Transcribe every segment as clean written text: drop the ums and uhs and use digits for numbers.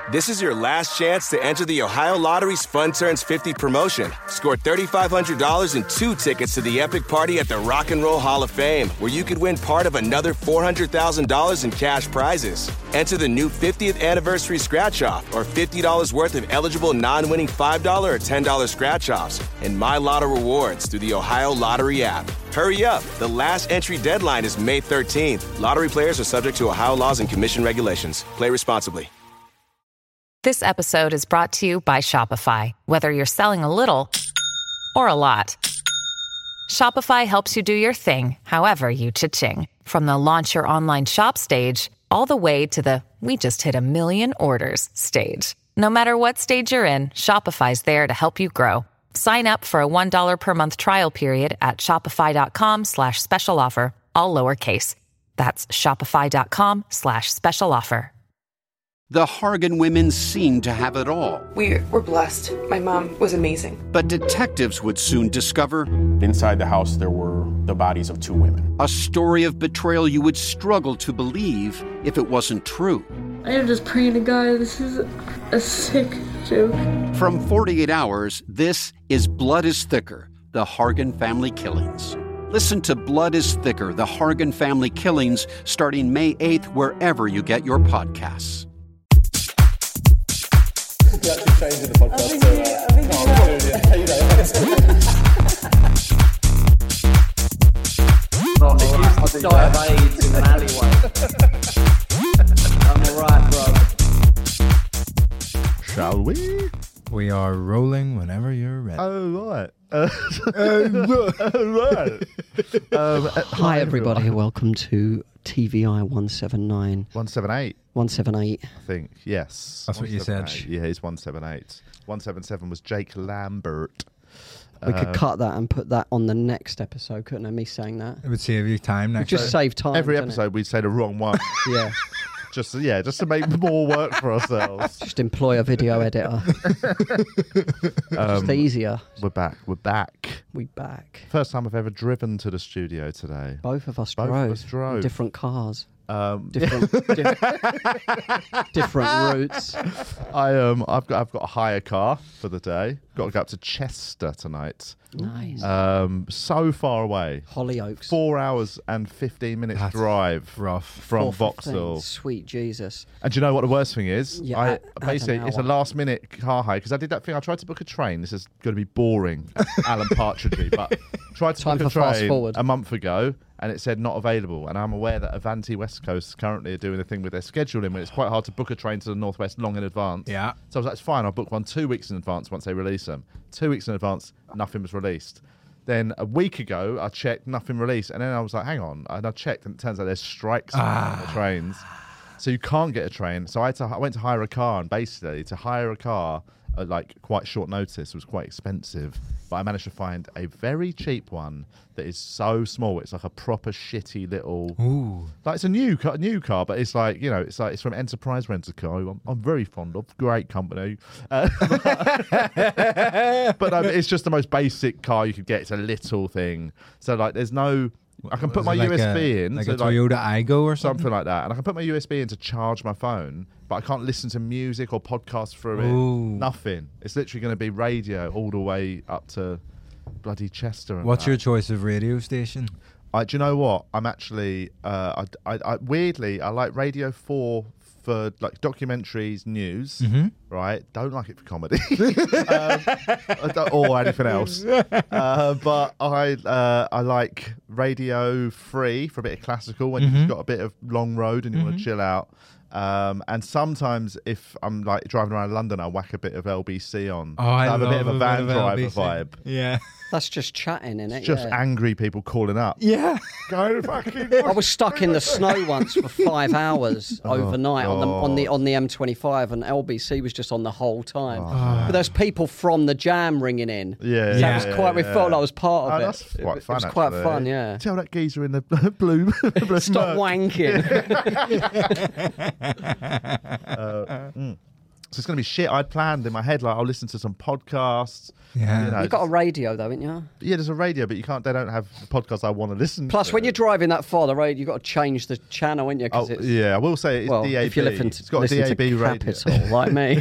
This is your last chance to enter the Ohio Lottery's Fun Turns 50 promotion. Score $3,500 and 2 tickets to the epic party at the Rock and Roll Hall of Fame, where you could win part of another $400,000 in cash prizes. Enter the new 50th anniversary scratch-off or $50 worth of eligible non-winning $5 or $10 scratch-offs and My Lotto rewards through the Ohio Lottery app. Hurry up. The last entry deadline is May 13th. Lottery players are subject to Ohio laws and commission regulations. Play responsibly. This episode is brought to you by Shopify. Whether you're selling a little or a lot, Shopify helps you do your thing, however you cha-ching. From the launch your online shop stage, all the way to the we just hit 1 million orders stage. No matter what stage you're in, Shopify's there to help you grow. Sign up for a $1 per month trial period at shopify.com/special offer, all lowercase. That's shopify.com/special offer. The Hargan women seemed to have it all. We were blessed. My mom was amazing. But detectives would soon discover inside the house there were the bodies of 2 women. A story of betrayal you would struggle to believe if it wasn't true. I am just praying to God, this is a sick joke. From 48 Hours, this is Blood is Thicker, the Hargan family killings. Listen to Blood is Thicker, the Hargan family killings, starting May 8th, wherever you get your podcasts. You're actually changing the podcast. Bro, it used to die of AIDS in an alleyway. I'm alright, bro. Shall we? We are rolling whenever you're ready. Oh, right. Hi, everybody. Welcome to TVI 179. 178. 178. I think, yes. That's what you said. Yeah, it's 178. 177 was Jake Lambert. We could cut that and put that on the next episode, couldn't I? Me saying that. It would save you time next time. Just save time. Every episode we'd say the wrong one. Yeah. Just to make more work for ourselves. Just employ a video editor. Just easier. We're back. We back. First time I've ever driven to the studio today. Both of us drove. Different cars. Different routes. I've got a hire car for the day. Got to go up to Chester tonight. Nice. So far away. Hollyoaks. 4 hours and 15 minutes drive from Vauxhall. Sweet Jesus. And do you know what the worst thing is? Yeah, basically, it's a last minute car hire because I did that thing. I tried to book a train. This is going to be boring, Alan Partridge, but tried to book a train a month ago. And it said not available. And I'm aware that Avanti West Coast currently are doing a thing with their scheduling where it's quite hard to book a train to the Northwest long in advance. Yeah. So I was like, it's fine, I'll book one 2 weeks in advance once they release them. 2 weeks in advance, nothing was released. Then a week ago, I checked, nothing released. And then I was like, hang on. And I checked, and it turns out there's strikes on the trains. So you can't get a train. So I went to hire a car, and basically to hire a car at like quite short notice was quite expensive. But I managed to find a very cheap one that is so small. It's like a proper shitty little. Ooh. Like it's a new car, but it's like, you know, it's from Enterprise Rent-A-Car, who I'm very fond of. Great company. But it's just the most basic car you could get. It's a little thing. So like, there's no. I can put my USB in. Like a Toyota Aygo or something like that. And I can put my USB in to charge my phone, but I can't listen to music or podcasts through it. Nothing. It's literally going to be radio all the way up to bloody Chester. What's your choice of radio station? Do you know what? I'm actually, weirdly, I like Radio 4 for like documentaries, news, right? Don't like it for comedy or anything else. But I like Radio 3 for a bit of classical when you've got a bit of long road and you want to chill out. And sometimes if I'm like driving around London, I whack a bit of LBC on. I have a bit of a van driver LBC. vibe. Yeah. That's just chatting, innit? It's just angry people calling up. Yeah. Go fucking. I was stuck in the snow once for 5 hours overnight on the M25, and LBC was just on the whole time. But there's people from the Jam ringing in. Yeah. So that was quite. We felt like I was part of it. That's quite fun. It was quite fun. Yeah. Tell that geezer in the blue. Stop wanking. So it's going to be shit. I'd planned in my head, like, I'll listen to some podcasts. Yeah. You know, You've got a radio, though, haven't you? Yeah, there's a radio, but you can't. They don't have the podcasts I want to listen Plus, to. when you're driving that far, the radio, you've got to change the channel, haven't you? Oh, yeah, I will say it's DAB. If you listen to, it's got a DAB radio. Capital, like me.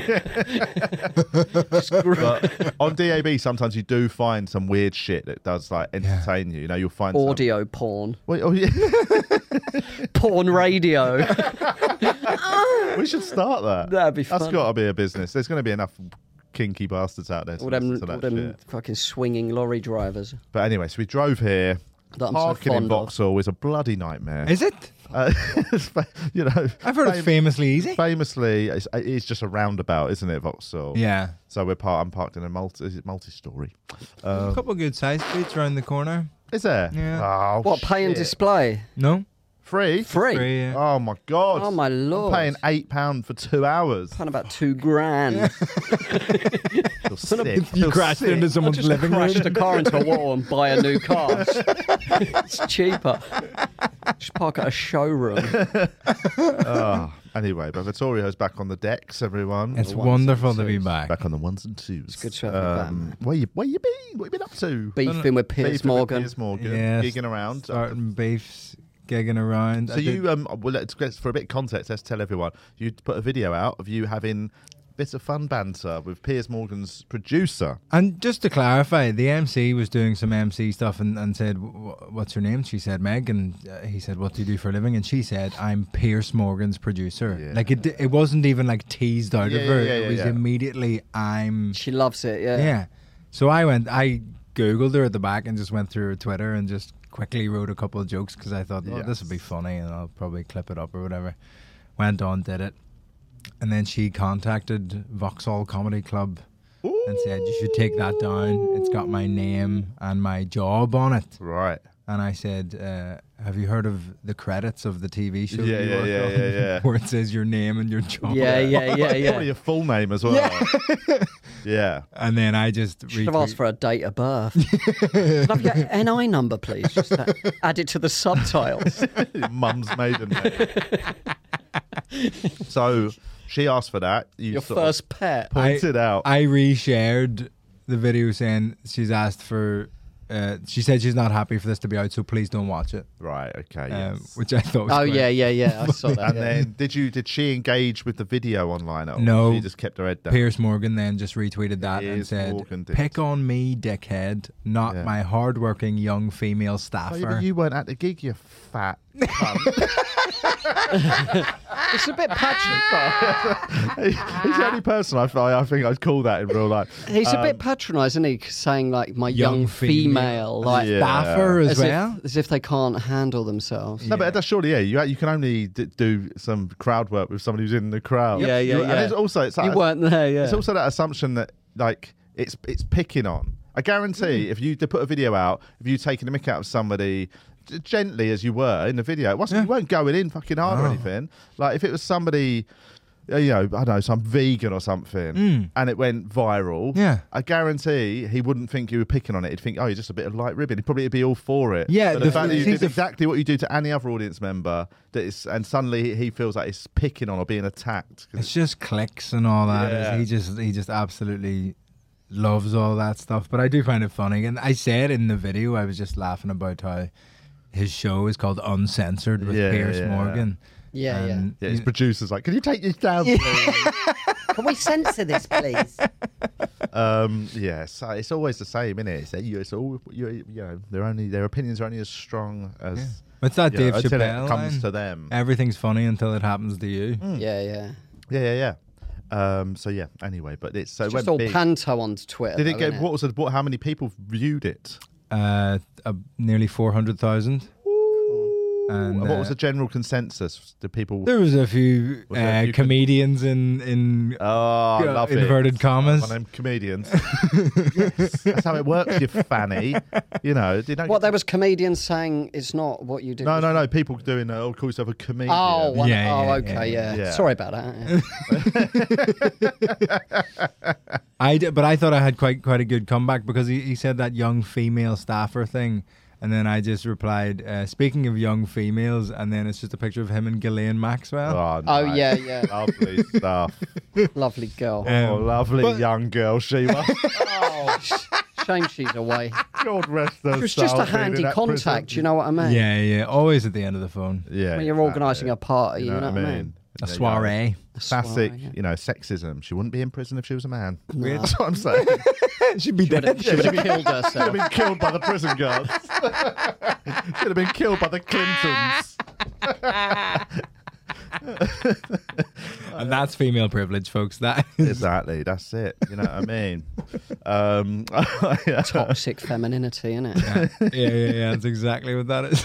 But on DAB, sometimes you do find some weird shit that does like entertain you. You know, you'll find audio porn. Wait, oh yeah, porn radio. We should start that. That'd be fun. That's got to be a business. There's going to be enough kinky bastards out there. All them fucking swinging lorry drivers. But anyway, so we drove here. That I'm Parking so in Vauxhall is a bloody nightmare. Is it? You know, I've heard it's famously easy. Famously, it's just a roundabout, isn't it, Vauxhall? Yeah. So I'm parked in a multi-story. A couple of good size streets around the corner. Is there? Yeah. Oh, what, pay and display? No. Free? Free? Yeah. Oh my God. Oh my Lord. I'm paying £8 for 2 hours. Paying about $2,000. You crashed into someone's living room. Crashed a car into a wall and buy a new car. It's cheaper. Just park at a showroom. Anyway, but Vittorio's back on the decks, everyone. It's wonderful to be back. Back on the ones and twos. It's good to have you back. Where you been? What you been up to? Beefing with Piers Morgan. Piers Morgan. Yes. Gigging around. Starting beefs, gigging around. So you, well, for a bit of context, let's tell everyone, you put a video out of you having bits of fun banter with Piers Morgan's producer. And just to clarify, the MC was doing some MC stuff and said, what's your name? She said, Meg. And he said, what do you do for a living? And she said, I'm Piers Morgan's producer. Yeah. Like, it wasn't even like teased out of her. It was immediately, She loves it, yeah. Yeah. So I Googled her at the back and just went through her Twitter and just quickly wrote a couple of jokes because I thought, this would be funny and I'll probably clip it up or whatever. Went on, did it. And then she contacted Vauxhall Comedy Club and said, you should take that down. It's got my name and my job on it. Right. And I said, have you heard of the credits of the TV show? Yeah. Where it says your name and your job. Yeah. Probably your full name as well. Yeah. And then I just should have asked for a date of birth. Can I have your NI number, please? Just add it to the subtitles. Your mum's maiden name. So she asked for that. Your first pet. Pointed out. I reshared the video saying she's asked for. She said she's not happy for this to be out, so please don't watch it. Right. Okay. Yes. Which I thought was yeah. I saw that. And then did she engage with the video online? Or no. She just kept her head down. Piers Morgan then just retweeted that and said, "Pick on me, dickhead, not my hardworking young female staffer." Oh, yeah, but you weren't at the gig, you fat cunt. It's a bit patronising. He's the only person I think I'd call that in real life. He's a bit patronising, isn't he? Saying like my young female like staffer as well, as if they can't handle themselves. No, but that's surely you can only do some crowd work with somebody who's in the crowd. Yeah. And it's also you weren't there. Yeah, it's also that assumption that like it's picking on. I guarantee if you put a video out, if you taking a mick out of somebody gently as you were in the video, it wasn't. You weren't going in fucking hard or anything. Like if it was somebody, I don't know, some vegan or something, and it went viral. Yeah, I guarantee he wouldn't think you were picking on it. He'd think, oh, you're just a bit of light ribbon. He'd probably be all for it. Yeah, but the fact that you did exactly what you do to any other audience member, and suddenly he feels like it's picking on or being attacked. It's just clicks and all that. Yeah. He just absolutely loves all that stuff. But I do find it funny, and I said in the video, I was just laughing about how his show is called Uncensored with Piers Morgan. Yeah. His producer's like, can you take this down, please? Can we censor this, please? So it's always the same, isn't it? It's all their opinions are only as strong as. Yeah. It's that Dave until Chappelle it comes line. to them. Everything's funny until it happens to you. Yeah. So yeah. Anyway, but it's just all panto on Twitter. Did it get? How many people viewed it? Nearly 400,000. And what was the general consensus? Did people? There was a few comedians in inverted commas. My name comedians. Yes, that's how it works. You fanny. There was comedians saying it's not what you do. No. People doing call yourself a comedian. Okay. Sorry about that. But I thought I had quite a good comeback because he said that young female staffer thing. And then I just replied, speaking of young females, and then it's just a picture of him and Ghislaine Maxwell. Oh, Oh, nice. yeah. Lovely stuff. Lovely girl. Oh, lovely young girl she was. Oh, shame she's away. God rest her It was just soul, a being in handy that contact, prison. you know what I mean? Yeah, always at the end of the phone. Yeah. When you're organising a party, you know what I mean? A soiree. Classic, soiree, yeah. you know, sexism. She wouldn't be in prison if she was a man. No. That's what I'm saying. She'd be dead. She would have killed Should have herself. been killed by the prison guards. Should have been killed by the Clintons. And that's female privilege, folks. That is. Exactly, that's it. You know what I mean? Toxic femininity, innit? Yeah. That's exactly what that is.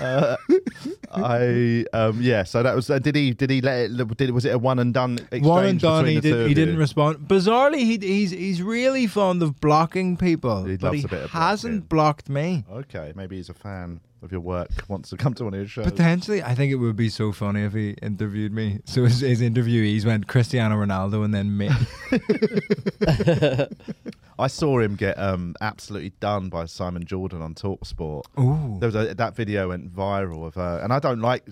So that was. Did he let it? Was it a one and done exchange? One and done. between the two of He didn't you? respond. Bizarrely, he's really fond of blocking people. He but loves he a bit of hasn't blocking. blocked me. Okay, maybe he's a fan of your work. Wants to come to one of your shows. Potentially, I think it would be so funny if he interviewed me. So his interviewees went Cristiano Ronaldo and then me. I saw him get absolutely done by Simon Jordan on TalkSport. Ooh. There was that video went viral of, and I don't like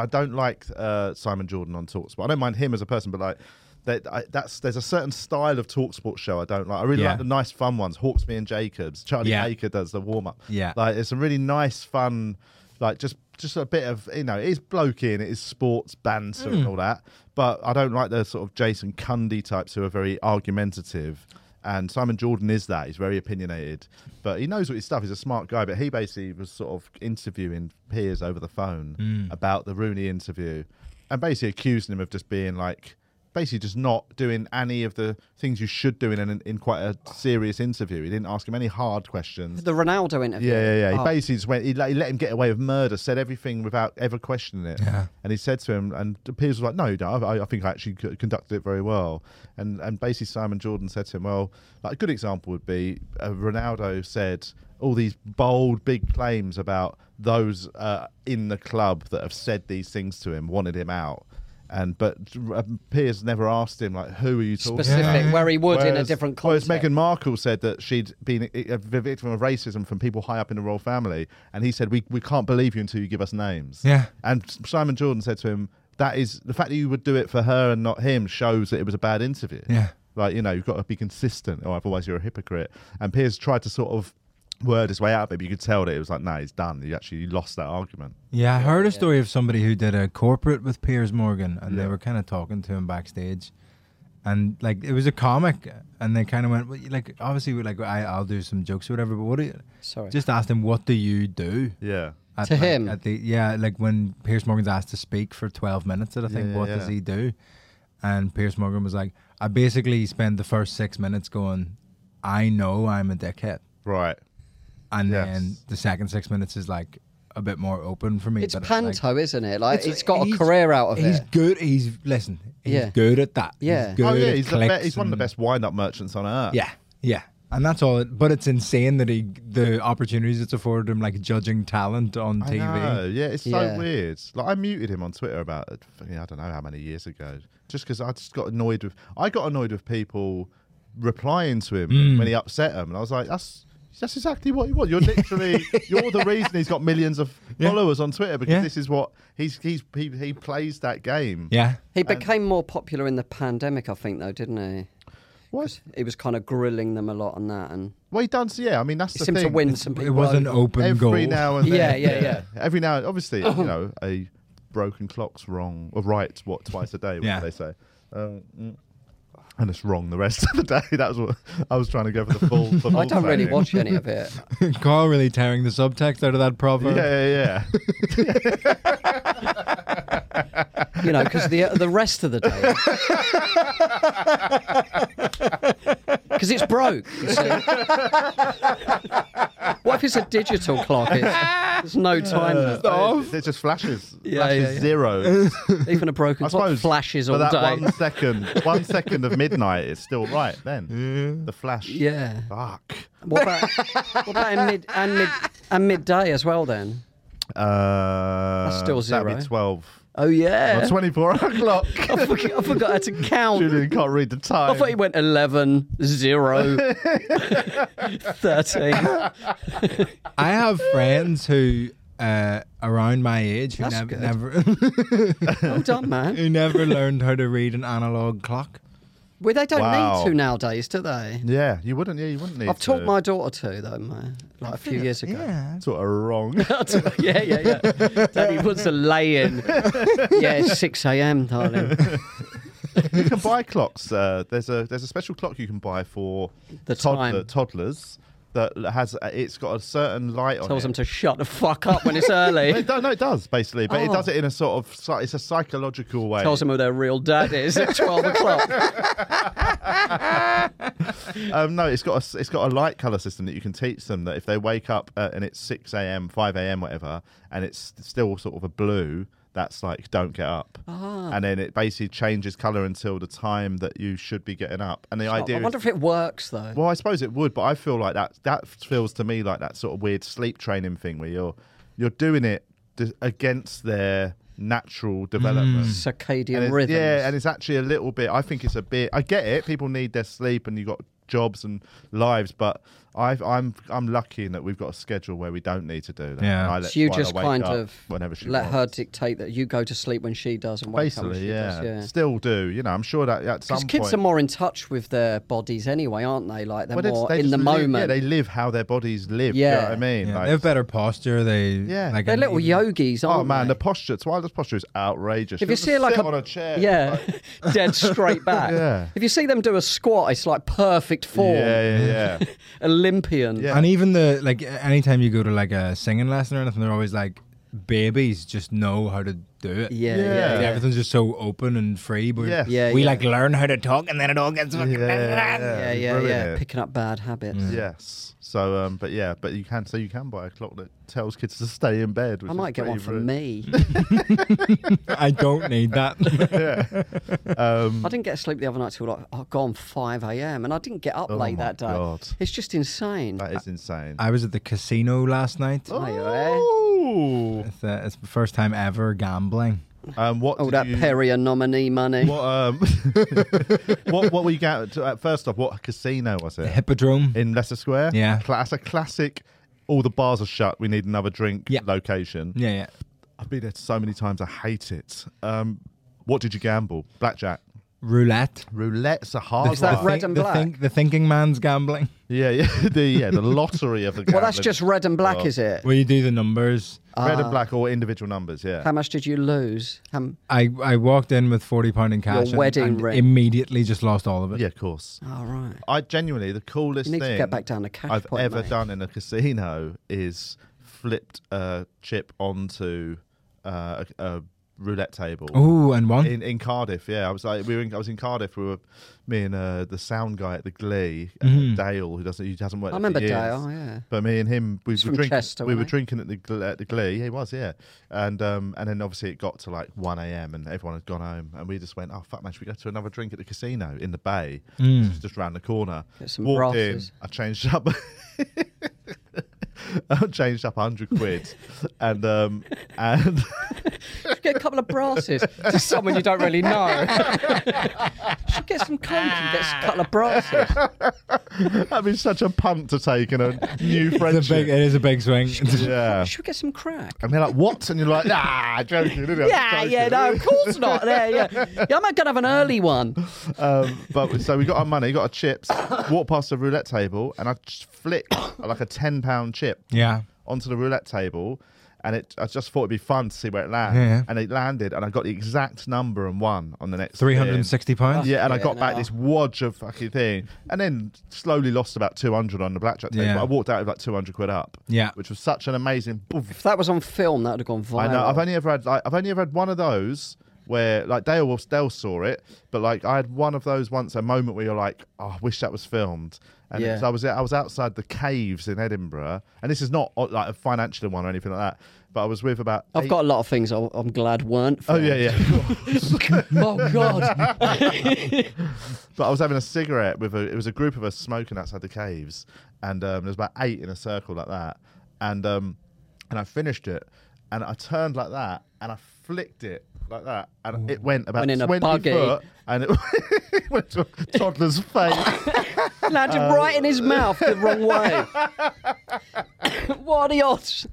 Simon Jordan on TalkSport. I don't mind him as a person, but like there's a certain style of TalkSport show I don't like. I really like the nice fun ones. Hawksby and Jacobs. Charlie Baker does the warm up. Yeah, like it's some really nice fun, like just a bit of, you know, it is blokey and it is sports banter and all that. But I don't like the sort of Jason Cundy types who are very argumentative. And Simon Jordan is that. He's very opinionated, but he knows what his stuff. He's a smart guy. But he basically was sort of interviewing Piers over the phone about the Rooney interview, and basically accusing him of just being like, basically just not doing any of the things you should do in quite a serious interview. He didn't ask him any hard questions. The Ronaldo interview. Yeah. He basically just went. He let him get away with murder. Said everything without ever questioning it. Yeah. And he said to him, and Piers was like, "No, I think I actually conducted it very well." And basically Simon Jordan said to him, "Well, like a good example would be Ronaldo said all these bold, big claims about those in the club that have said these things to him, wanted him out." But Piers never asked him, like, who are you talking specific, where he would in a different context. Whereas Meghan Markle said that she'd been a victim of racism from people high up in the royal family, and he said, we can't believe you until you give us names. Yeah. And Simon Jordan said to him, that is, the fact that you would do it for her and not him shows that it was a bad interview. Yeah. Like, you know, you've got to be consistent, or otherwise you're a hypocrite. And Piers tried to sort of word his way out of it, but you could tell that it was like, no, he's done. He actually lost that argument. Yeah, I heard a story of somebody who did a corporate with Piers Morgan, and they were kind of talking to him backstage, and like it was a comic, and they kind of went, well, like, obviously, like I'll do some jokes or whatever, but what do you? Sorry. Just asked him, what do you do? Yeah. To him. Like when Piers Morgan's asked to speak for 12 minutes, I think, what does he do? And Piers Morgan was like, I basically spend the first 6 minutes going, I know I'm a dickhead. Right. And then the second 6 minutes is like a bit more open for me. It's panto, isn't it? Like he's got a career out of it. He's good. He's good at that. Yeah. He's good at He's one of the best wind-up merchants on earth. Yeah. And that's all. But it's insane that the opportunities it's afforded him, like judging talent on TV. I know, yeah, it's so weird. Like I muted him on Twitter about, I don't know how many years ago, just because I just got annoyed with people replying to him when he upset them, and I was like, that's exactly what you want. You're literally you're the reason he's got millions of followers on Twitter, because this is what he plays that game. Yeah, he became more popular in the pandemic, I think, though, didn't he? What? He was kind of grilling them a lot on that, and well, he done. Yeah, I mean that's the thing. He seemed to win some people. It was an open goal. Every now and then. Yeah. Every now, obviously, you know, a broken clock's wrong or right. What, twice a day? What do they say? And it's wrong the rest of the day. That was what I was trying to go for the full. I don't really watch any of it. Carl really tearing the subtext out of that proverb. Yeah. You know, because the rest of the day, because it's broke. You see. What if it's a digital clock? There's no time left. It just flashes. Yeah. Zeros. Even a broken clock flashes all day. that 1 second of midnight is still right then. The flash. Yeah. Fuck. What about in midday as well then? That's still zero. That'd be 12. Oh, yeah. 24 o'clock. I forgot how to count. Julian can't read the time. I thought he went 11, 0, 13. I have friends who, around my age, who never Well done, man. who never learned how to read an analog clock. Well, they don't Wow. need to nowadays, do they? Yeah, you wouldn't need I've to. taught my daughter to, though, man, like a few years ago. Yeah. Sort of wrong. yeah. Daddy puts a lay in. Yeah, it's 6 a.m, darling. You can buy clocks. There's a special clock you can buy for The time. toddlers that has it's got a certain light on it. Tells them to shut the fuck up when it's early. It does basically, but it does it in a sort of it's a psychological way. Tells them who their real dad is at 12 o'clock. No, it's got a light color system that you can teach them that if they wake up and it's 6 a.m., 5 a.m., whatever, and it's still sort of a blue. That's like, don't get up. And then it basically changes colour until the time that you should be getting up. And the idea I wonder if it works, though. Well, I suppose it would, but I feel like that feels to me like that sort of weird sleep training thing where you're doing it against their natural development. Circadian rhythms. Yeah, and it's actually a little bit, I think it's a bit, I get it, people need their sleep and you've got jobs and lives, but I'm lucky in that we've got a schedule where we don't need to do that. Yeah. So you just kind of whenever she let wants. her dictate that you go to sleep when she does and wake up when Basically, she yeah. does. Yeah. Still do. You know, I'm sure that at some point... Because kids are more in touch with their bodies anyway, aren't they? Like, they're more they in the just moment. Yeah, they live how their bodies live. Yeah. You know what I mean? Yeah, Like, they have better posture. Like they're little yogis, aren't oh, man, they? the posture, Twyla's posture is outrageous. If you She'll see just like sit on a chair. yeah, dead straight back. Yeah. If you see them do a squat, it's like perfect form. Yeah. Olympian. Yeah. And even anytime you go to like a singing lesson or anything, they're always like, babies just know how to do it. Yeah. Like, everything's just so open and free. But we like learn how to talk, and then it all gets fucking Yeah. Picking up bad habits. Yes. So, but you can buy a clock that tells kids to stay in bed. Which I might get one for me. I don't need that. I didn't get sleep the other night till like gone 5 a.m. and I didn't get up late that day. God. It's just insane. That is insane. I was at the casino last night. Oh. It's the first time ever gambling. What that Perrier nominee money. What what were you getting? First off, what casino was it? The Hippodrome In Leicester Square? Yeah. That's a classic, all the bars are shut, we need another drink location. Yeah. I've been there so many times, I hate it. What did you gamble? Blackjack? Roulette. Roulette's a hard Is that one. red and black? The thinking man's gambling. Yeah, the lottery of the Well, that's gambling. just red and black, is it? Where you do the numbers. Red and black or individual numbers, yeah. How much did you lose? I walked in with £40 in cash. Your wedding and ring. immediately just lost all of it. Yeah, of course. Oh, right. I genuinely, the coolest You need to thing get back down to cash I've point, ever mate. done in a casino is flipped a chip onto a roulette table. Oh, and one in Cardiff. Yeah, I was in Cardiff. Me and the sound guy at the Glee, Dale, who hasn't worked. I remember for years. Dale. Yeah. But me and him, we from Chester, were wasn't he? drinking at the Glee. He was, yeah. And then obviously it got to like 1 a.m. and everyone had gone home, and we just went, oh fuck man, should we go to another drink at the casino in the Bay, just round the corner? Get some Walked brasses. in, I changed up. I changed up 100 quid, and Get a couple of brasses to someone you don't really know. Should get some coke and get a couple of brasses. That'd be such a punt to take in a new friendship. it is a big swing. Yeah. Should we get some crack? And they're like, what? And you're like, joking, isn't it? Yeah, no, of course not. Yeah. I might gonna have an early one. But so we got our money, got our chips, walked past the roulette table, and I just flicked like a £10 chip onto the roulette table. And I just thought it'd be fun to see where it landed. Yeah. And it landed, and I got the exact number and won on the next £360. Yeah, and I got back this wodge of fucking thing, and then slowly lost about 200 on the blackjack table. Yeah. But I walked out with like 200 quid up. Yeah. Which was such an amazing. If that was on film, that would have gone viral. I know. I've only ever had one of those where like Dale saw it, but like I had one of those once, a moment where you're like, oh, I wish that was filmed. And Yeah. I was outside the caves in Edinburgh, and this is not like a financial one or anything like that. But I was with about. I've got a lot of things I'm glad weren't Oh filmed. yeah. Oh God. But I was having a cigarette with it was a group of us smoking outside the caves, and there was about 8 in a circle like that, and I finished it, and I turned like that, and I flicked it like that, and it went about Went in a 20 buggy. foot, and it went to a toddler's face. Landed right in his mouth the wrong way. What are the odds?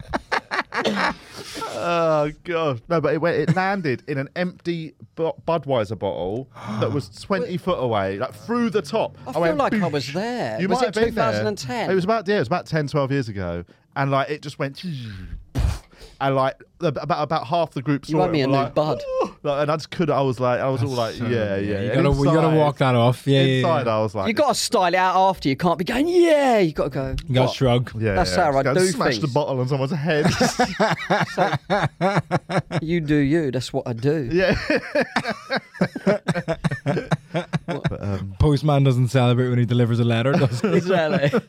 Oh god, no! But it landed in an empty Budweiser bottle that was 20 foot away, like through the top. I feel like I was there. You Was might it have been there. 2010? It was about 10, 12 years ago, and like it just went. And like about half the group saw You owe me it. a And new like, bud. Like, and I just couldn't. I was all like, yeah. You And gotta walk that off. Yeah, inside, yeah. I was like, You got to style it out after. You can't be going, yeah. You got to go. You gotta "What?" shrug. yeah, That's how I Just go do smash the things. bottle on someone's head. You do you. That's what I do. Yeah. Postman doesn't celebrate when he delivers a letter, does he? Exactly.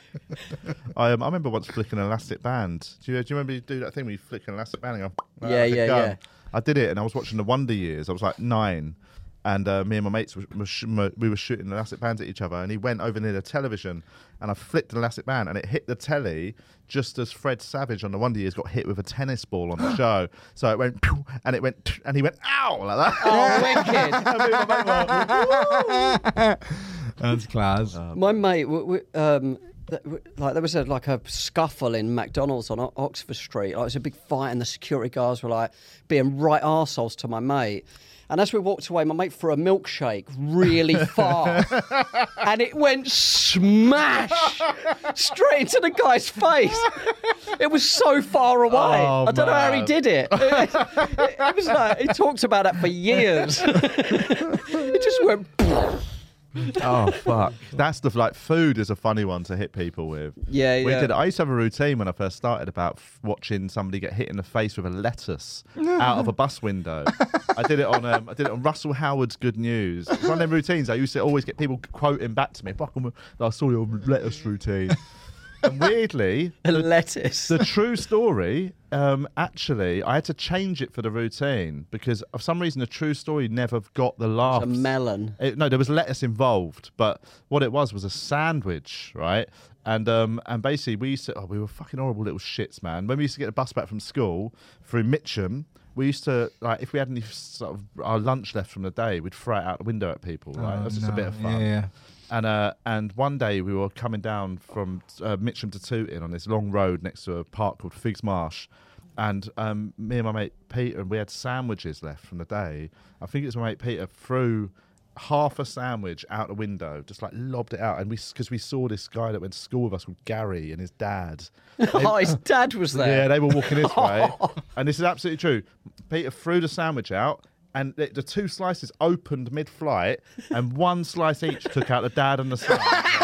I remember once flicking an elastic band. Do you remember you do that thing where you flick an elastic band and go, Yeah, let it yeah, go? yeah. I did it, and I was watching the Wonder Years. I was like 9, and me and my mates we were shooting elastic bands at each other, and he went over near the television, and I flicked an elastic band, and it hit the telly just as Fred Savage on the Wonder Years got hit with a tennis ball on the show. So it went, pew, and it went, and he went, ow, like that. Oh, wicked. And me and my mate were like, That's class. My mate, there was a scuffle in McDonald's on Oxford Street. Like, it was a big fight, and the security guards were like being right arseholes to my mate. And as we walked away, my mate threw a milkshake really far, and it went smash straight into the guy's face. It was so far away. Oh, I don't know how he man. did it. It was like he talked about that for years. It just went. oh fuck! That's food is a funny one to hit people with. Yeah, yeah. I used to have a routine when I first started about watching somebody get hit in the face with a lettuce out of a bus window. I did it on Russell Howard's Good News. It's one of them routines. I used to always get people quoting back to me. I saw your lettuce routine. And weirdly, A lettuce. the true story, actually, I had to change it for the routine because for some reason the true story never got the laughs. A melon. No, there was lettuce involved, but what it was a sandwich, right? And basically we were fucking horrible little shits, man. When we used to get the bus back from school through Mitcham, we used to, like, if we had any sort of our lunch left from the day, we'd throw it out the window at people. Right? That's just a bit of fun. Yeah. And one day we were coming down from Mitcham to Tooting on this long road next to a park called Figs Marsh, and me and my mate Peter, and we had sandwiches left from the day. I think it was my mate Peter threw half a sandwich out the window, just like lobbed it out, and because we saw this guy that went to school with us called Gary and his dad. Oh, his dad was there. Yeah, they were walking this way, and this is absolutely true. Peter threw the sandwich out, and the two slices opened mid-flight, and one slice each took out the dad and the son.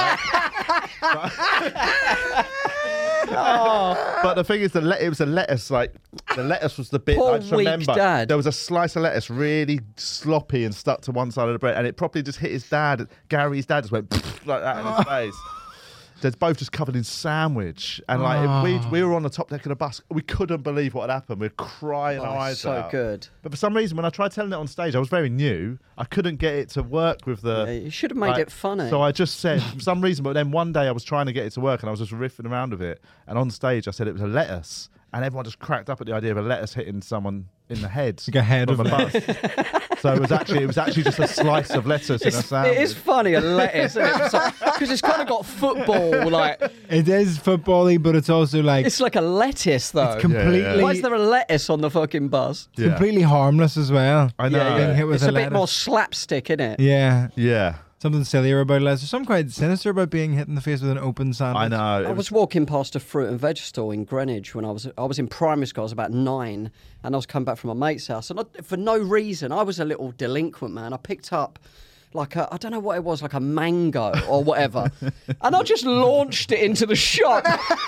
Right? But the thing is, it was a lettuce. Like the lettuce was the bit. Poor I just weak remember dad. there was a slice of lettuce really sloppy and stuck to one side of the bread, and it probably just hit his dad. Gary's dad just went like that in his face. They're both just covered in sandwich, and like we were on the top deck of the bus. We couldn't believe what had happened. We were crying our eyes so out. good. But for some reason, when I tried telling it on stage, I was very new. I couldn't get it to work with the. Yeah, you should have made it funny. So I just said for some reason, but then one day I was trying to get it to work, and I was just riffing around with it. And on stage, I said it was a lettuce, and everyone just cracked up at the idea of a lettuce hitting someone in the head. Like a head from of a bus. So it was actually just a slice of lettuce in a sandwich. It is funny, a lettuce, because it's kind of got football, like... It is football-y, but it's also like... It's like a lettuce, though. It's completely... Why is there a lettuce on the fucking bus? It's completely harmless as well. I know. Yeah, Being hit with it's a bit lettuce. more slapstick, isn't it? Yeah. Yeah. Something sillier about lettuce. There's something quite sinister about being hit in the face with an open sandwich. I know. I was walking past a fruit and veg store in Greenwich when I was in primary school. I was about 9, and I was coming back from my mate's house, and for no reason, I was a little delinquent, man. I picked up like I don't know what it was, like a mango or whatever, and I just launched it into the shop.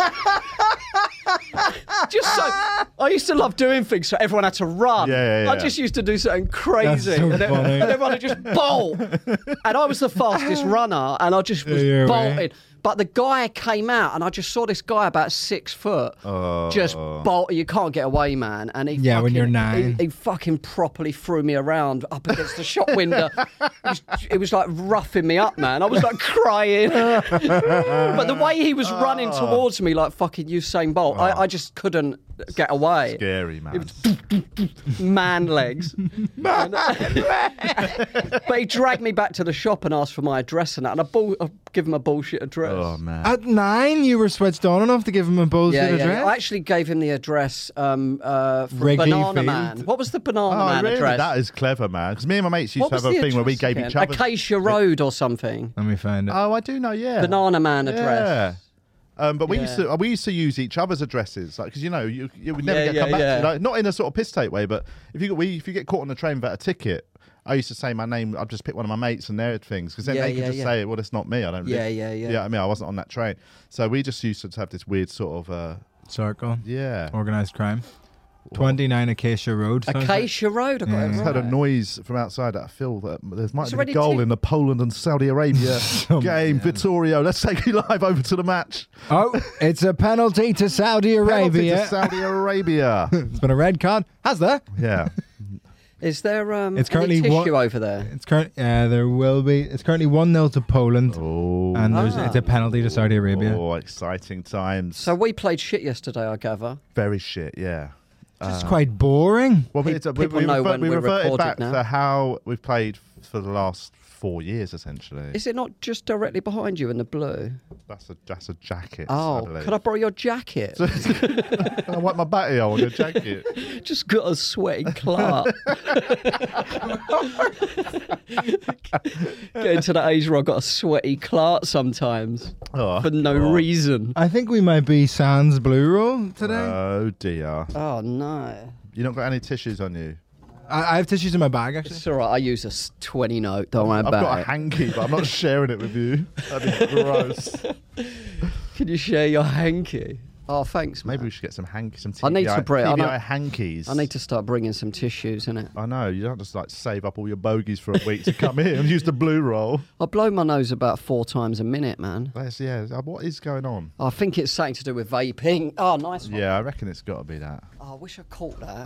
Just so I used to love doing things, so everyone had to run. Yeah. I just used to do something crazy, That's so and funny. everyone would just bolt. And I was the fastest runner, and I just was Yeah, bolting. right. But the guy came out, and I just saw this guy about 6 foot, just bolt. You can't get away, man. And he when you're 9. he fucking properly threw me around up against the shop window. It was like roughing me up, man. I was like crying. But the way he was running towards me, like fucking Usain Bolt, I just couldn't get away. Scary, man. It was man legs. But he dragged me back to the shop and asked for my address and that, and I give him a bullshit address. Oh man! At 9, you were switched on enough to give him a bullshit address. I actually gave him the address for Wrigley Banana Field. Man. What was the Banana Man really? address? That is clever, man. Because me and my mates used What to have was a the thing where we address gave each again? other Acacia Road or something. Let me find it. Oh, I do know. Yeah, Banana Man Yeah. address. But we used to use each other's addresses, like because you would never come back to you, like, not in a sort of piss take way, but if you get caught on the train without a ticket, I used to say my name. I'd just pick one of my mates and their things because then they could just say, "Well, it's not me. I don't." Yeah. I mean, I wasn't on that train, so we just used to have this weird sort of circle. Yeah, organised crime. 29 Acacia Road. Acacia Road. I got it I right. heard a noise from outside. I feel that there might It's be a already goal two- in the Poland and Saudi Arabia game. Vittorio, let's take you live over to the match. Oh, it's a penalty to Saudi Arabia. Penalty to Saudi Arabia. It's been a red card. Has there? Yeah. Is there It's currently any tissue over there? It's there will be. It's currently 1-0 to Poland. Oh. And it's a penalty to Saudi Arabia. Oh, exciting times. So we played shit yesterday, I gather. Very shit, yeah. It's quite boring. Well, we know when we're reverted recorded back now. to how we've played for the last 4 years, essentially. Is it not just directly behind you in the blue? That's a jacket. Oh, can I borrow your jacket? I wipe my batty on your jacket. Just got a sweaty Clark. Getting to the age where I've got a sweaty Clark sometimes for no reason. I think we might be sans blue roll today. Oh dear. Oh no. You not got any tissues on you? I have tissues in my bag, actually. It's all right. I use a 20 note. Don't worry I've about got it. a hanky, but I'm not sharing it with you. That'd be gross. Can you share your hanky? Oh, thanks, man. Maybe we should get some some I need to bring. TBI hankies. I need to start bringing some tissues, innit? I know. You don't just like save up all your bogies for a week to come here and use the blue roll. I blow my nose about 4 times a minute, man. What is going on? I think it's something to do with vaping. Oh, nice one. Yeah, I reckon it's got to be that. Oh, I wish I caught that.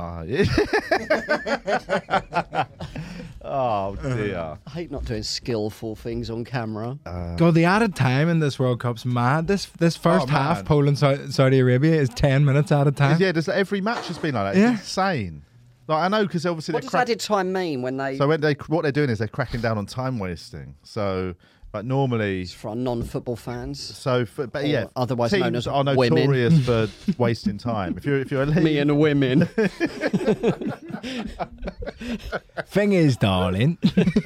Oh dear. I hate not doing skillful things on camera. God, the added time in this World Cup's mad. This first half, Poland, Saudi Arabia, is 10 minutes added time. Yeah, every match has been like that. It's insane. Like, I know because obviously What does added time mean when they... So what they're doing is they're cracking down on time wasting. So like normally it's for non-football fans. So otherwise teams known as are women. notorious for wasting time. If you're a league, Me and women. Thing is, darling.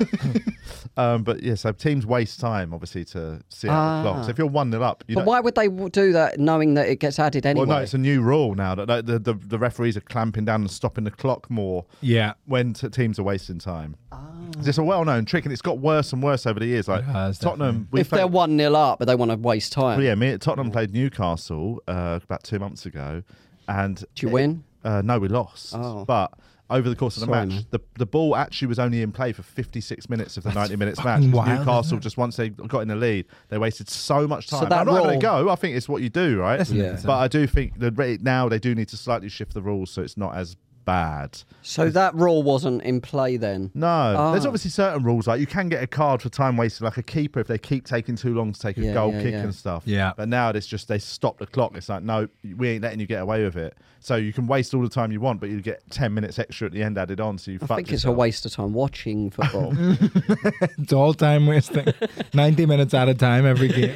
But yeah, so teams waste time obviously to see out the clock. So if you're 1-0 up, but why would they do that knowing that it gets added anyway? Well, no, it's a new rule now that the referees are clamping down and stopping the clock more. Yeah, when teams are wasting time. It's a well-known trick, and it's got worse and worse over the years. Like Tottenham, if they're 1-0 up, but they want to waste time. Well, yeah, Tottenham played Newcastle about 2 months ago, and did you win? No, we lost. Oh. But over the course of the match, the ball actually was only in play for 56 minutes of the 90 minutes match. Wild, Newcastle, just once they got in the lead, they wasted so much time. So that I'm not rule- going to go. I think it's what you do, right? Yeah. But I do think that now they do need to slightly shift the rules so it's not as bad. So that rule wasn't in play then? No. There's obviously certain rules, like you can get a card for time wasted, like a keeper if they keep taking too long to take a goal kick and stuff. Yeah. But now it's just they stop the clock. It's like, no, we ain't letting you get away with it. So you can waste all the time you want, but you get 10 minutes extra at the end added on. So you I think it's a waste of time watching football. It's all time wasting. 90 minutes at a time every game.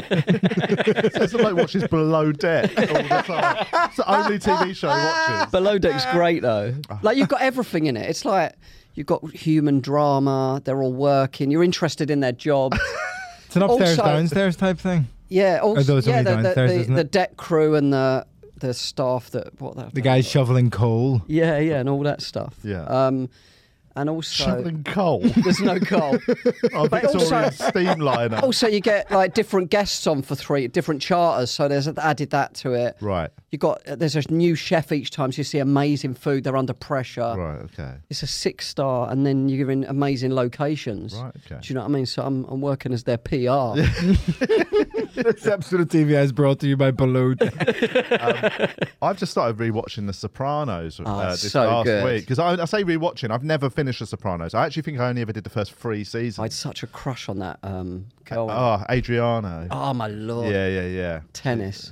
It's like watches Below Deck all the time. It's the only TV show he watches. Below Deck's great though. Like you've got everything in it. It's like you've got human drama. They're all working. You're interested in their job. It's an upstairs, Also- downstairs type thing. Yeah. Also, it's only downstairs, isn't the it? deck crew and the staff The guys shoveling coal. Yeah, and all that stuff. Yeah. And also Shoveling coal. there's no coal. Oh, But Victoria also- Steamliner. Also, you get like different guests on for 3 different charters, so there's added that to it. Right. There's a new chef each time, so you see amazing food. They're under pressure. Right, okay. It's a 6-star, and then you're in amazing locations. Right, okay. Do you know what I mean? So I'm working as their PR. This episode of TVI is brought to you by Below Deck. I've just started rewatching The Sopranos this so last good. week because I say rewatching. I've never finished finish The Sopranos. I actually think I only ever did the first 3 seasons. I had such a crush on that girl. Adriano. Oh my lord. Yeah. Tennis.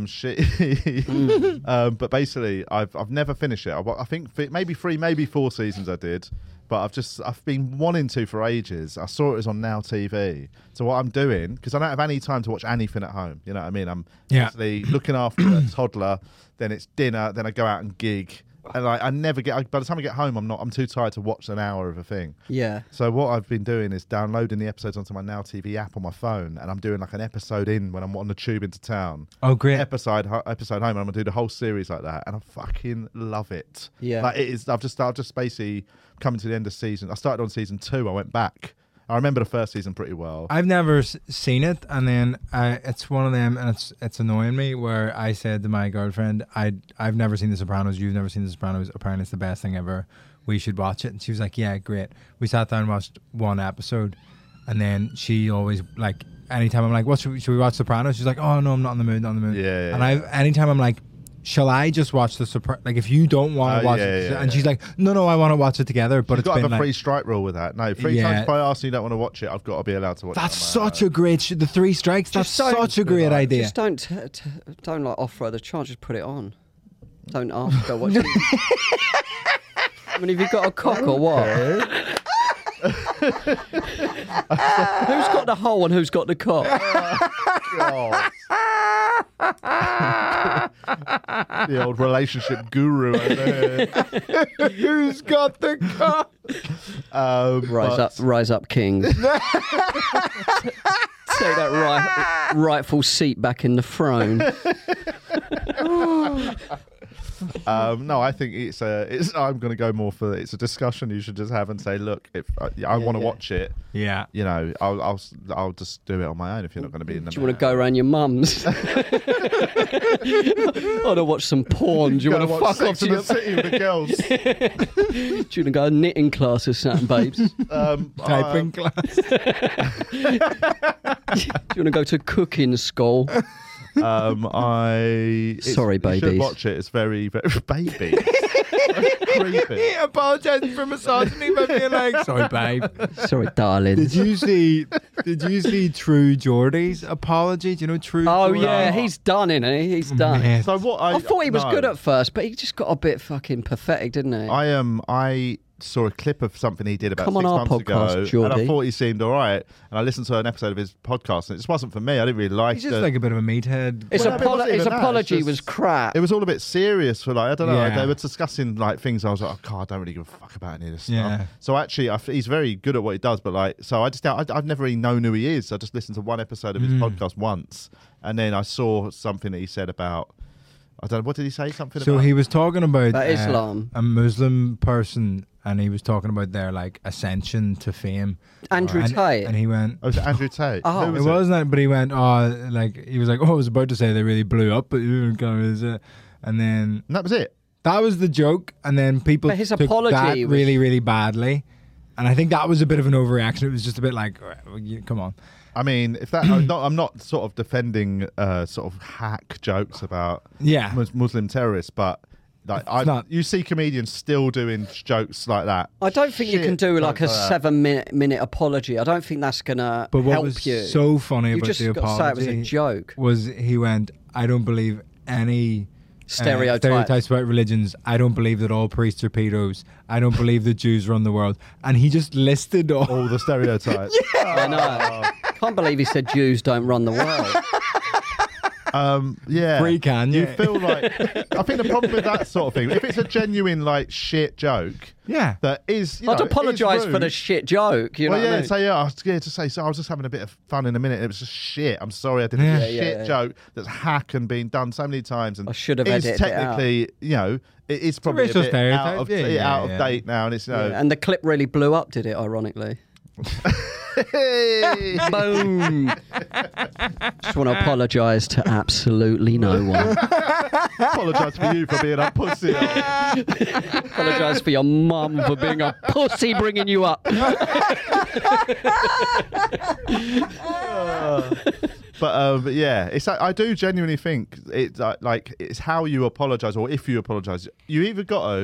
But basically, I've never finished it. I think maybe 3, maybe 4 seasons I did. But I've been wanting to for ages. I saw it was on Now TV. So what I'm doing, because I don't have any time to watch anything at home. You know what I mean? I'm basically looking after a toddler. Then it's dinner. Then I go out and gig. And I never get. By the time I get home, I'm too tired to watch an hour of a thing. Yeah. So what I've been doing is downloading the episodes onto my Now TV app on my phone, and I'm doing like an episode in when I'm on the tube into town. Oh, great! Episode home, and I'm gonna do the whole series like that, and I fucking love it. Yeah. Like it is. I've just basically coming to the end of season. I started on season 2. I went back. I remember the first season pretty well. I've never seen it, and then it's one of them, and it's annoying me where I said to my girlfriend, I've never seen The Sopranos, you've never seen The Sopranos, apparently it's the best thing ever, we should watch it. And she was like, yeah, great. We sat down and watched 1 episode, and then she always, like, anytime I'm like, should we watch Sopranos? She's like, oh no, I'm not in the mood, Yeah. And anytime I'm like, shall I just watch The Sopranos? Like, if you don't want to watch it, and she's like, no, I want to watch it together. But You've got to have a free strike rule with that. No, 3 times if I ask you don't want to watch it, I've got to be allowed to watch it. That's such a great the 3 strikes. That's such a great idea. Just don't like offer her the chance. Just put it on. Don't ask her what. I mean, have you got a cock or what? Who's got the hole and who's got the cock? God. The old relationship guru over there. Who's got the cock? Rise up, kings. Take that rightful seat back in the throne. No, I think it's I'm going to go more for it's a discussion you should just have and say, look, if I want to watch it, you know, I'll just do it on my own if you're not going to be in the. Do you want to go around your mum's? I want to watch some porn. Do you want to fuck off to the city with the girls? Do you want to go knitting class or something, babes? Typing class. Do you want to go to cooking school? Sorry, babies. You should watch it. It's very, very baby. Creepy. Apologizing for misogyny by being like, sorry, babe. Sorry, darling. Did you see True Geordie's apology? Do you know True? Oh Geordie? yeah, he's done, isn't he? He's done. Man. So what? I thought he was good at first, but he just got a bit fucking pathetic, didn't he? I saw a clip of something he did about 6 months podcast, ago, Geordie. and I thought he seemed all right. And I listened to an episode of his podcast, and it just wasn't for me. I didn't really like it. He's just like a bit of a meathead. His apology was crap. It was all a bit serious for I don't know. They were discussing like things. I was like, oh God, I don't really give a fuck about any of this stuff. So actually, he's very good at what he does. But I've never really known who he is. I just listened to 1 episode of his podcast once, and then I saw something that he said about. I don't know, what did he say? Something so about? He was talking about Islam, a Muslim person, and he was talking about their like ascension to fame. Andrew Tate, and he went, "Oh, was it Andrew Tate?" Oh, it wasn't that, but he went, "Oh, like he was like, oh, I was about to say they really blew up, but and then that was it. That was the joke, and then people but his took apology that was really, really badly, and I think that was a bit of an overreaction. It was just a bit like, come on. I mean, if that I'm not sort of defending sort of hack jokes about Muslim terrorists, but like you see comedians still doing jokes like that. I don't think you can do like a 7-minute apology. I don't think that's gonna help you. But what was so funny about just the apology say it was a joke. Was he went, I don't believe any stereotypes about religions. I don't believe that all priests are pedos. I don't believe that Jews run the world. And he just listed all the stereotypes. I know. Can't believe he said Jews don't run the world. Free can you feel like I think the problem with that sort of thing, if it's a genuine like shit joke, that is, I'd apologise for the shit joke. You know what I mean? Say I was scared to say. So I was just having a bit of fun in a minute. It was just shit. I'm sorry, I did a shit joke that's hack and been done so many times, and I should have edited technically, it out. You know, it is probably a bit out of date now, and it's and the clip really blew up, did it? Ironically. Boom. Just want to apologise to absolutely no one. Apologise for you for being a pussy. Apologise for your mum for being a pussy bringing you up. But yeah, it's I do genuinely think it's like it's how you apologise, or if you apologise, you either got to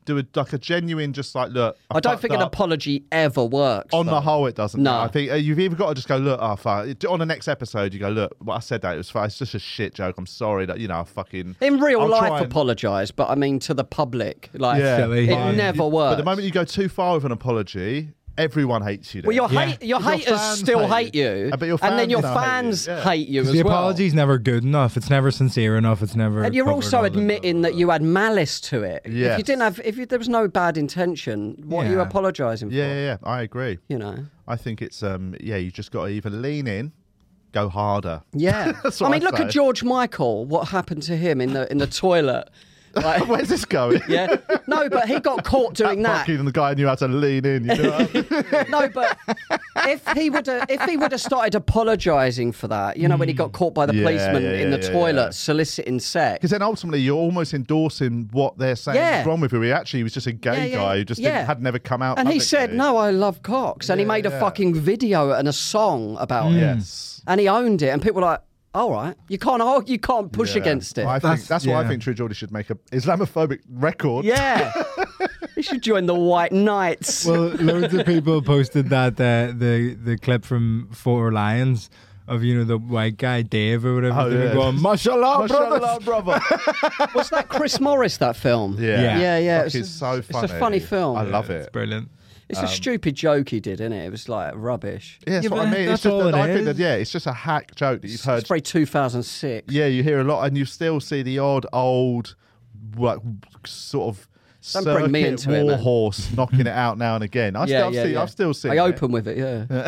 do a genuine, just like, look. I don't think an apology ever works. On the whole, it doesn't. No. I think you've either got to just go, look, fuck. On the next episode, you go, look, I said that, it was fine. It's just a shit joke. I'm sorry that, I fucking... In real life, apologise, but I mean to the public. Like, it never works. But the moment you go too far with an apology... Everyone hates you. Then. Well, your haters still hate you, but your and then your fans hate you as the well. The apology's never good enough. It's never sincere enough. It's never. And you're also admitting that you had malice to it. Yes. If you didn't have, there was no bad intention, what are you apologising for? Yeah, I agree. I think it's you just got to either lean in, go harder. Yeah, I mean, look at George Michael. What happened to him in the toilet? Like, where's this going? Yeah, no, but he got caught doing that. Fucking the guy knew how to lean in. You know? No, but if he would have started apologising for that, when he got caught by the policeman in the toilet soliciting sex, because then ultimately you're almost endorsing what they're saying is wrong with him. He was just a gay guy who just had never come out. And he said, "No, I love cocks," and he made a fucking video and a song about it. Yes, and he owned it, and people were like, all right, you can't argue, you can't push against it. That's why I think True Geordie should make a Islamophobic record. Yeah, he should join the White Knights. Well, loads of people posted that the clip from Four Lions of the white guy Dave or whatever going, mashallah, brother. Was that Chris Morris, that film? Yeah. It's so funny. It's a funny film. I love it. It's brilliant. It's a stupid joke he did, isn't it? It was like rubbish. Yeah, that's what I mean. That's all it is. It's just a hack joke that you've heard. It's very 2006. Yeah, you hear a lot, and you still see the odd old, sort of circuit war horse knocking it out now and again. I still see. I open with it, yeah.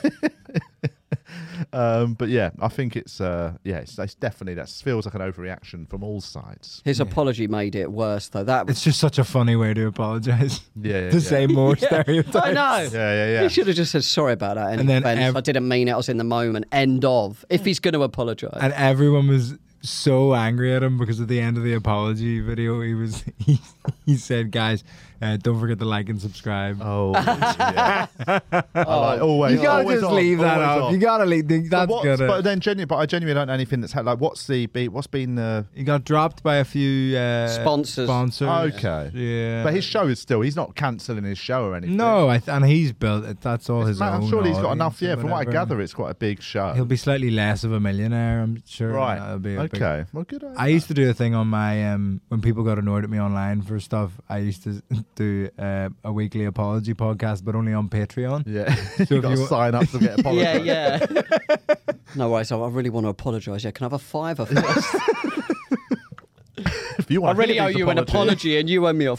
But yeah, I think it's definitely, that feels like an overreaction from all sides. His apology made it worse, though. It's just such a funny way to apologise. To say more stereotypes. I know. Yeah. He should have just said sorry about that. And then I didn't mean it. I was in the moment. End of. If he's going to apologise. And everyone was so angry at him because at the end of the apology video, he said, "Guys, don't forget to like and subscribe." Oh, yeah. Always. You gotta just leave that up. You gotta leave. That's good. But then, I genuinely don't know anything that's like. What's been? He got dropped by a few sponsors. Okay. Yeah. But his show is still. He's not cancelling his show or anything. No, and he's built it. That's all his own. I'm sure he's got enough. Yeah, from what I gather, it's quite a big show. He'll be slightly less of a millionaire, I'm sure. Right. That'll be okay. Well, good. I used to do a thing on my when people got annoyed at me online for stuff. I used to do a weekly apology podcast, but only on Patreon. Yeah, so you got to sign up to get apologised. Yeah. No worries. I really want to apologise. Yeah, can I have a $5 first? If you want I really owe you an apology, and you owe me a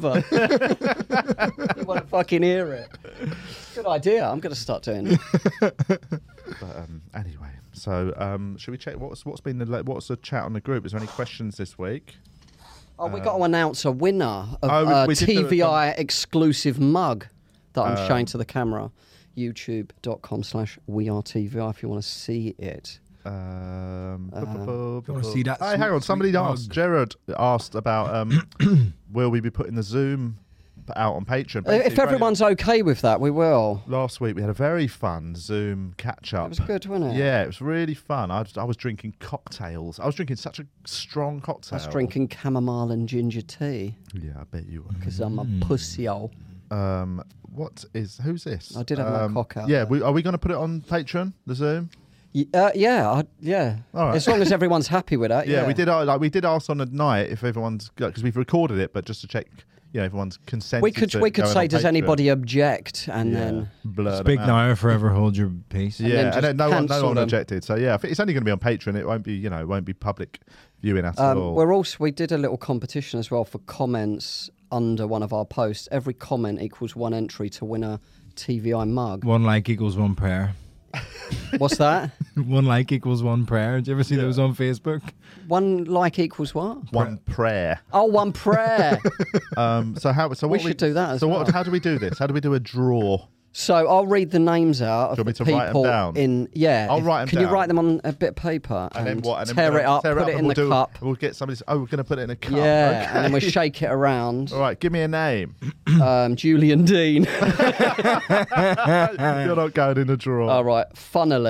$5. You want to fucking hear it? Good idea. I'm going to start doing it. But anyway, so should we check what's the chat on the group? Is there any questions this week? Oh, we got to announce a winner of a TVI exclusive mug that I'm showing to the camera. YouTube.com/WeAreTVI if you want to see it. You want to see that? Hey, hang on. Somebody asked. Jared asked about will we be putting the Zoom out on Patreon? If everyone's okay with that, we will. Last week we had a very fun Zoom catch up. It was good, wasn't it? Yeah, it was really fun. I was drinking cocktails. I was drinking such a strong cocktail. I was drinking chamomile and ginger tea. Yeah, I bet you were. Because I'm a pussy-hole. Who's this? I did have my cock out. Yeah, are we going to put it on Patreon, the Zoom? Yeah. All right. As long as everyone's happy with that. Yeah, we did. We did ask on the night if everyone's, because we've recorded it, but just to check, everyone's consented. We could say, does anybody object, and then speak now or forever hold your peace. Yeah, and then no one objected. So yeah, it's only going to be on Patreon. It won't be, it won't be public viewing at all. We did a little competition as well for comments under one of our posts. Every comment equals one entry to win a TVI mug. 1 like equals 1 prayer. What's that? 1 like equals 1 prayer. Did you ever see those on Facebook? 1 like equals what? 1 prayer. Oh, 1 prayer. We should do that as well. How do we do this? How do we do a draw? So I'll read the names out of the people write them down? I'll write them Can down. you write them on a bit of paper and then what? And tear it up, put it in the cup. We'll get somebody. We're going to put it in a cup. Yeah, okay. and then we'll shake it around. All right, give me a name. Julian Dean. You're not going in a draw. All right, funnily.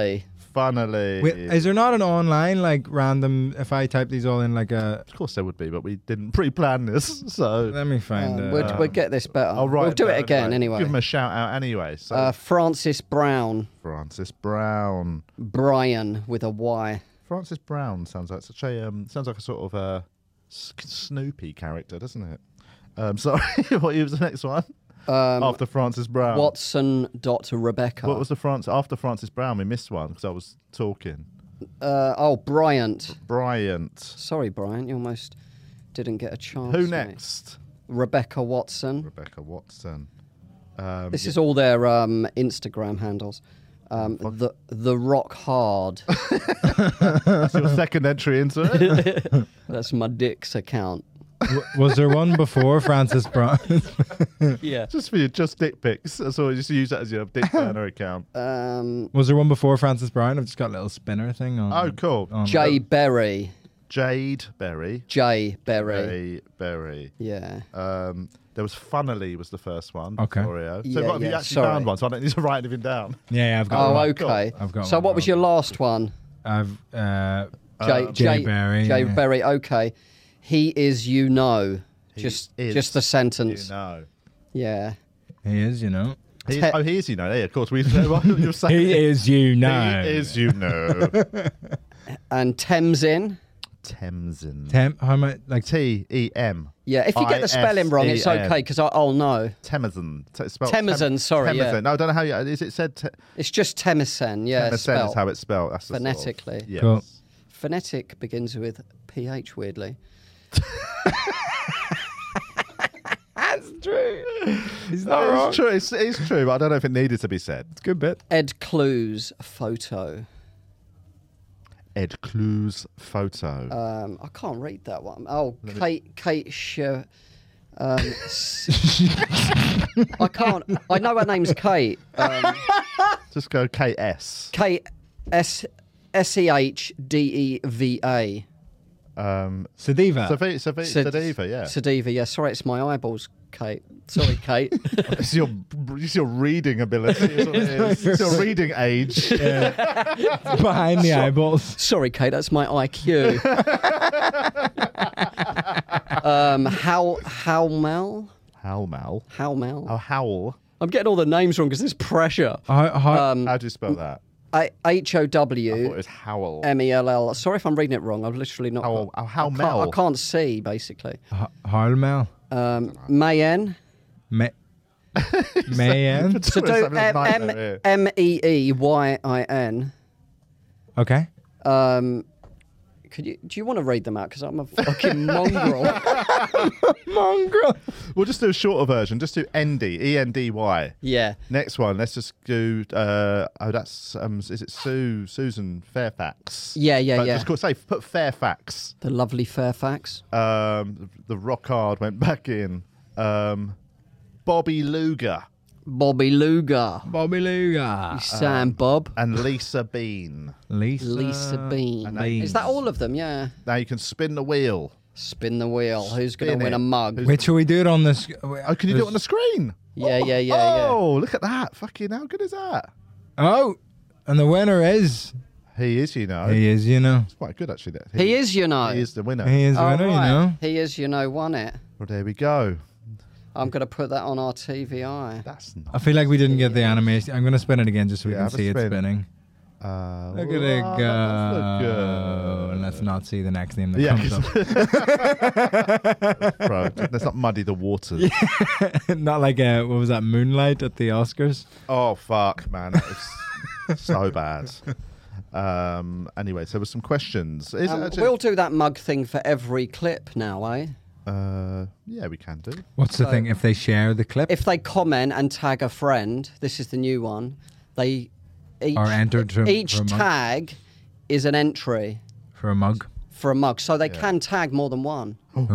funnily. Wait, is there not an online like random? If I type these all in like a, Of course there would be, but we didn't pre-plan this, so let me find it. We'll get this better. I'll write We'll do down it again anyway. Give him a shout out anyway. So Francis Brown. Francis Brown. Brian with a Y. Francis Brown sounds like such a sounds like a sort of a Snoopy character, doesn't it? Sorry, what was the next one? After Francis Brown. Watson.Rebecca. What was the after Francis Brown? We missed one because I was talking. Bryant. Bryant. Sorry, Bryant, you almost didn't get a chance. Who next? Rebecca Watson. Rebecca Watson. This is all their Instagram handles. The Rock Hard. That's your second entry into it. That's my Dick's account. Was there one before Francis Brown? Yeah. Just for your dick pics. That's all. Just use that as your Dick Burner account. Was there one before Francis Brown? I've just got a little spinner thing on. Oh, cool. Jay Berry. Jade Berry. Jay Berry. Jay Berry. Yeah. There was Funnily was the first one. Okay. Florio. So Yeah, what have you actually found one? So I don't need to write anything down. Yeah, I've got Oh, one. okay. I've got so one. what was your last one? I've Jay Berry. Jay yeah. Berry. Okay. He is, you know. Just the sentence. You know. Yeah. He is, you know. He is, you know. Yeah, of course. We know what you're saying. He is, you know. He is, you know. And Temsin. Temsin. How much? Like T-E-M. Yeah, if you get the spelling wrong, it's okay because I'll know. Temazin. Temazin, sorry. Yeah. No, I don't know how you. Is it said? It's just Temazin. Yeah, Temazin is how it's spelled. That's the phonetically. Sort of, yes. Cool. Phonetic begins with PH. Weirdly. That's true. He's not No, wrong. it's true. It's true, but I don't know if it needed to be said. It's a good bit. Ed Clue's photo. Ed Clue's photo. I can't read that one. Oh, Kate Sh. I can't. I know her name's Kate. Just go KS. Kate Sehdeva. Sadiva. Sadiva, yeah. Sadiva, yeah. Sorry, it's my eyeballs, Kate. Sorry, Kate. It's your reading ability. Is what it is. It's your reading age. Behind the eyeballs. Sorry, Kate, that's my IQ. Howmel. Howmel. Howmel. Oh, Howl. I'm getting all the names wrong because there's pressure. How do you spell that? H-O-W. I thought it was Howl. M-E-L-L. Sorry if I'm reading it wrong. I've literally not. Howmel. I can't see, basically. Harmel. Mayen. Mayen. So do M-E-E-Y-I-N. Okay. Do you want to read them out? Because I'm a fucking mongrel. Mongrel. We'll just do a shorter version. Just do Endy. E-N-D-Y. Yeah. Next one. Let's just do. That's is it Susan Fairfax? Yeah. Just put Fairfax. The lovely Fairfax. The rock hard went back in. Bobby Luger. Bobby Luger. Luger. Sam Bob. And Lisa Bean. Lisa Bean. Is that all of them? Yeah. Now you can spin the wheel. Spin the wheel. Who's going to win a mug? Wait, shall we do it on this? Oh, can you do it on the screen? Yeah. Oh, look at that. Fucking, how good is that? Oh, and the winner is... He is, you know. He is, you know. It's quite good, actually. He is, you know. He is the winner. He is the winner, you know. He is, you know, won it. Well, there we go. I'm going to put that on our TVI. That's nice. I feel like we didn't get the animation. I'm going to spin it again just so we Yeah, can see it spinning. Look at it go. And let's not see the next name that comes up. Bro, let's not muddy the waters. Not like, what was that, Moonlight at the Oscars? Oh, fuck, man. That was so bad. Anyway, so there were some questions. We'll do that mug thing for every clip now, eh? Yeah, we can do. What's the thing? If they share the clip? If they comment and tag a friend, this is the new one, they are entered for each a mug? tag is an entry. For a mug? For a mug. So they can tag more than one.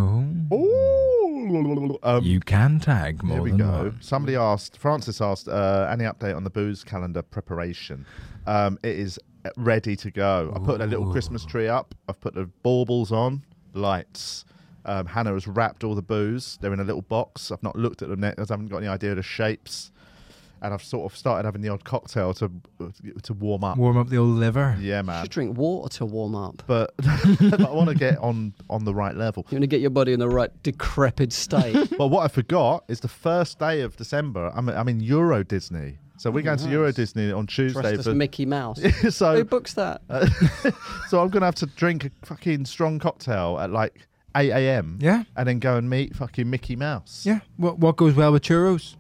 You can tag more than one. Somebody asked, Francis asked, any update on the booze calendar preparation? It is ready to go. I put a little Christmas tree up. I've put the baubles on, lights. Hannah has wrapped all the booze. They're in a little box. I've not looked at them yet because I haven't got any idea of the shapes. and I've sort of started having the odd cocktail to warm up. Warm up the old liver. Yeah, You man. should drink water to warm up. But I want to get on the right level. You want to get your body in the right decrepit state. But what I forgot is the first day of December, I'm in Euro Disney. So we're going to Euro Disney on Tuesday. Dressed as Mickey Mouse. So who books that? So I'm going to have to drink a fucking strong cocktail at like 8 a.m. Yeah. And then go and meet fucking Mickey Mouse. Yeah. What goes well with churros?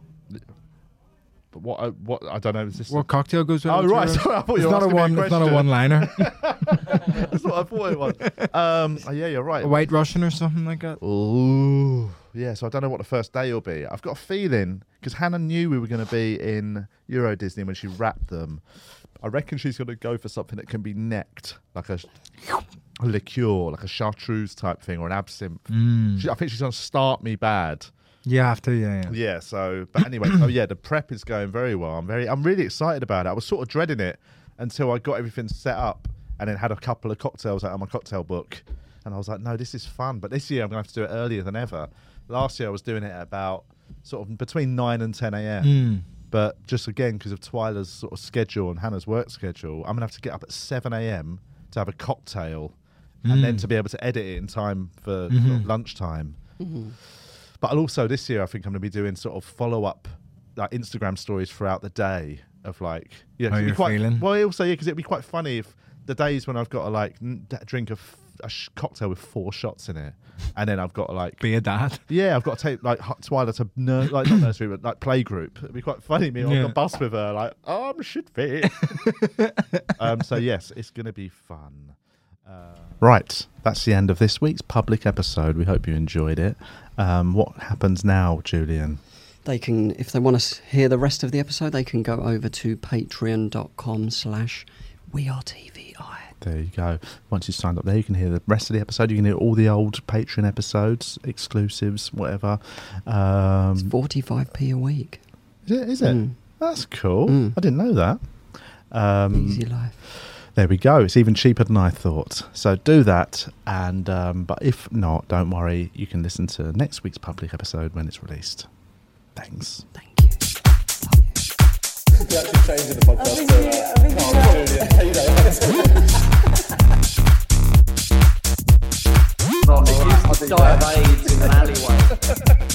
But what I don't know. Is this What cocktail goes well with right. churros? Sorry, I thought It's you were not a asking me one. a It's not a question. one-liner. That's what I thought it was. Yeah, you're right. A White Russian or something like that. Ooh. Yeah, so I don't know what the first day will be. I've got a feeling, because Hannah knew we were going to be in Euro Disney when she wrapped them. I reckon she's going to go for something that can be necked, like a liqueur, like a chartreuse type thing, or an absinthe. I think she's going to start me bad. You have to, yeah. Yeah, so, but anyway, so yeah, the prep is going very well. I'm really excited about it. I was sort of dreading it until I got everything set up and then had a couple of cocktails out of my cocktail book. And I was like, no, this is fun. But this year I'm going to have to do it earlier than ever. Last year I was doing it at about sort of between 9 and 10 a.m. But just again, because of Twyla's sort of schedule and Hannah's work schedule, I'm going to have to get up at 7 a.m. to have a cocktail and then to be able to edit it in time for sort of lunchtime. But I'll also, this year, I think I'm going to be doing sort of follow-up like Instagram stories throughout the day of like... Yeah, how you're feeling? Well, also, yeah, because it'd be quite funny if the days when I've got to like drink a cocktail with 4 shots in it, and then I've got to like... Be a dad. Yeah, I've got to take like Twyla to like not nursery, but like playgroup. It'd be quite funny me on the bus with her, like, I'm shit fit. So yes, it's going to be fun. Right, that's the end of this week's public episode. We hope you enjoyed it. What happens now, Julian? They can, if they want to hear the rest of the episode, they can go over to patreon.com/WeAreTVI. There you go. Once you signed up there, you can hear the rest of the episode. You can hear all the old Patreon episodes, exclusives, whatever. It's 45p a week. Is it? That's cool. I didn't know that. Easy life. There we go. It's even cheaper than I thought. So do that. And but if not, don't worry. You can listen to next week's public episode when it's released. Thanks. Thank you. You're actually changing the podcast. Not, it used to die of AIDS in an alleyway.